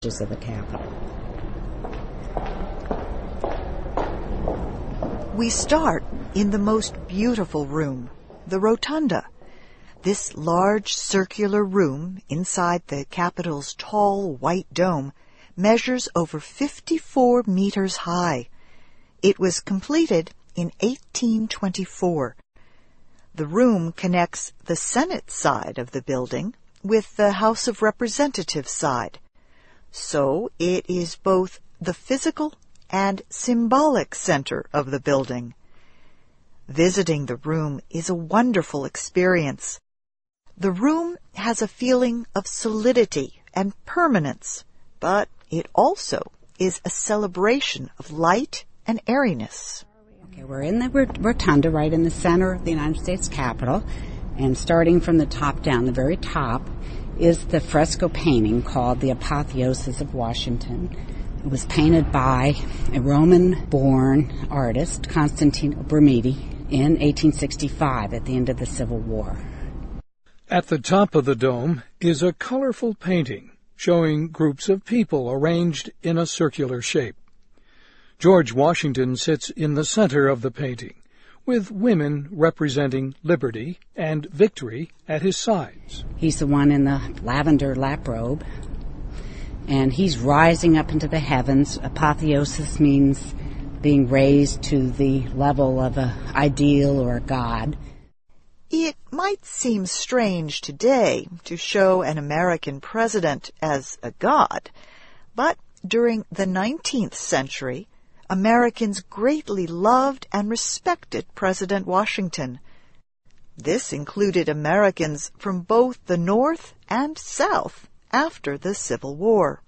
of the Capitol. We start in the most beautiful room, the Rotunda. This large circular room inside the Capitol's tall white dome measures over 54 meters high. It was completed in 1824. The room connects the Senate side of the building with the House of Representatives side. So it is both the physical and symbolic center of the building. Visiting the room is a wonderful experience. The room has a feeling of solidity and permanence, but it also is a celebration of light and airiness. Okay, we're in the Rotunda, right in the center of the United States Capitol, and starting from the top down, the very top, is the fresco painting called The Apotheosis of Washington. It was painted by a Roman-born artist, Constantino Brumidi, in 1865 at the end of the Civil War. At the top of the dome is a colorful painting showing groups of people arranged in a circular shape. George Washington sits in the center of the painting, with women representing liberty and victory at his sides. He's the one in the lavender lap robe, and he's rising up into the heavens. Apotheosis means being raised to the level of an ideal or a god. It might seem strange today to show an American president as a god, but during the 19th century, Americans greatly loved and respected President Washington. This included Americans from both the North and South after the Civil War.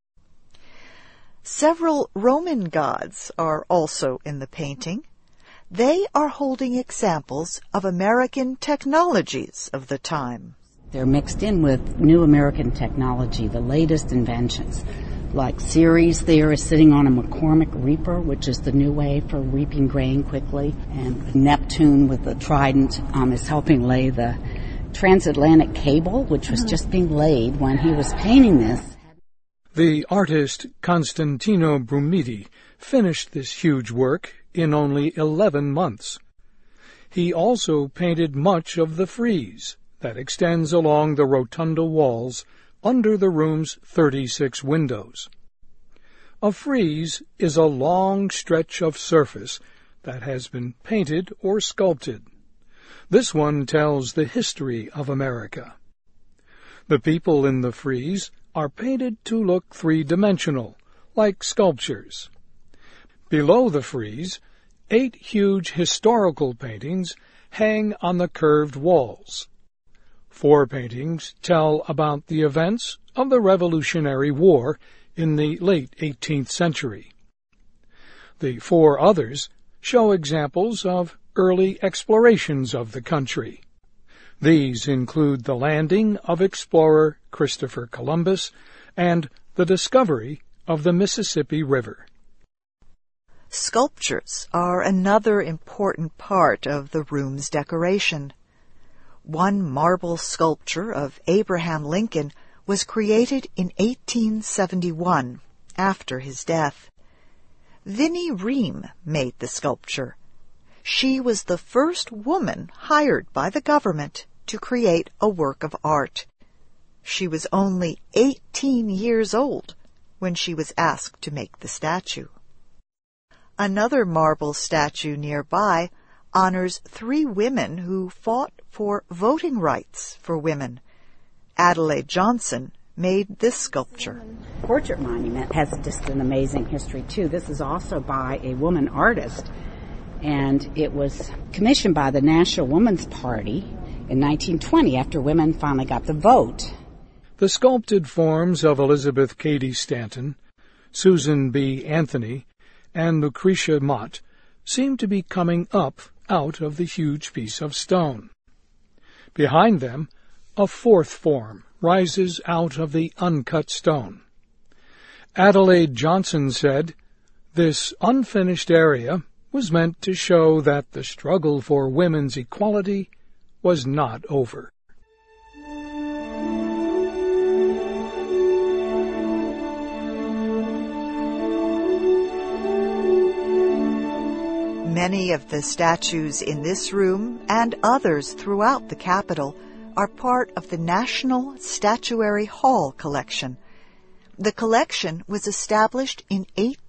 Several Roman gods are also in the painting. They are holding examples of American technologies of the time. They're mixed in with new American technology, the latest inventions. Like Ceres there is sitting on a McCormick reaper, which is the new way for reaping grain quickly. And Neptune with the trident is helping lay the transatlantic cable, which was just being laid when he was painting this. The artist Constantino Brumidi finished this huge work in only 11 months. He also painted much of the frieze that extends along the rotunda walls under the room's 36 windows. A frieze is a long stretch of surface that has been painted or sculpted. This one tells the history of America. The people in the frieze are painted to look three-dimensional, like sculptures. Below the frieze, 8 huge historical paintings hang on the curved walls. 4 paintings tell about the events of the Revolutionary War in the late 18th century. The 4 others show examples of early explorations of the country. These include the landing of explorer Christopher Columbus and the discovery of the Mississippi River. Sculptures are another important part of the room's decoration. One marble sculpture of Abraham Lincoln was created in 1871, after his death. Vinnie Ream made the sculpture. She was the first woman hired by the government to create a work of art. She was only 18 years old when she was asked to make the statue. Another marble statue nearby honors 3 women who fought for voting rights for women. Adelaide Johnson made this sculpture. Portrait monument has just an amazing history, too. This is also by a woman artist, and it was commissioned by the National Woman's Party in 1920 after women finally got the vote. The sculpted forms of Elizabeth Cady Stanton, Susan B. Anthony, and Lucretia Mott seem to be coming up out of the huge piece of stone. Behind them, a 4th form rises out of the uncut stone. Adelaide Johnson said, "This unfinished area was meant to show that the struggle for women's equality was not over." Many of the statues in this room and others throughout the Capitol are part of the National Statuary Hall collection. The collection was established in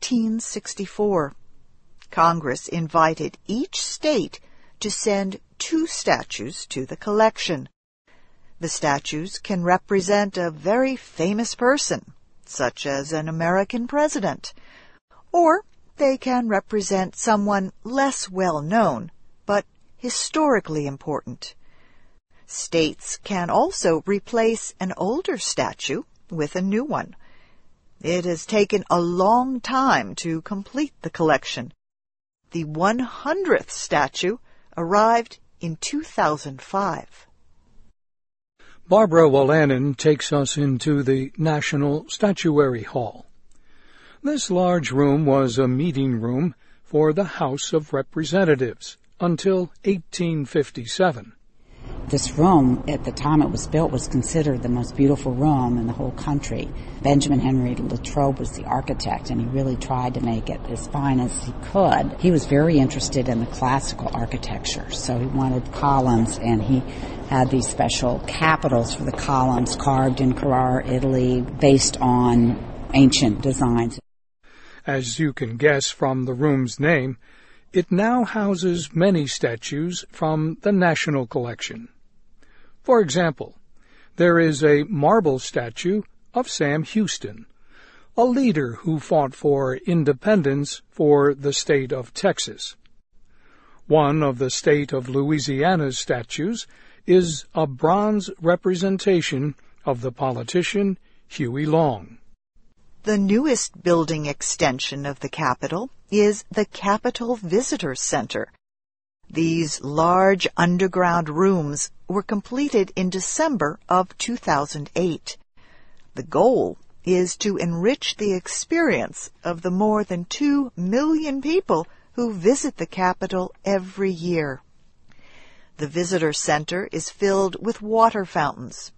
1864. Congress invited each state to send 2 statues to the collection. The statues can represent a very famous person, such as an American president, or they can represent someone less well known, but historically important. States can also replace an older statue with a new one. It has taken a long time to complete the collection. The 100th statue arrived in 2005. Barbara Wolanin takes us into the National Statuary Hall. This large room was a meeting room for the House of Representatives until 1857. This room, at the time it was built, was considered the most beautiful room in the whole country. Benjamin Henry Latrobe was the architect, and he really tried to make it as fine as he could. He was very interested in the classical architecture, so he wanted columns, and he had these special capitals for the columns carved in Carrara, Italy, based on ancient designs. As you can guess from the room's name, it now houses many statues from the National Collection. For example, there is a marble statue of Sam Houston, a leader who fought for independence for the state of Texas. One of the state of Louisiana's statues is a bronze representation of the politician Huey Long. The newest building extension of the Capitol is the Capitol Visitor Center. These large underground rooms were completed in December of 2008. The goal is to enrich the experience of the more than 2 million people who visit the Capitol every year. The Visitor Center is filled with water fountains,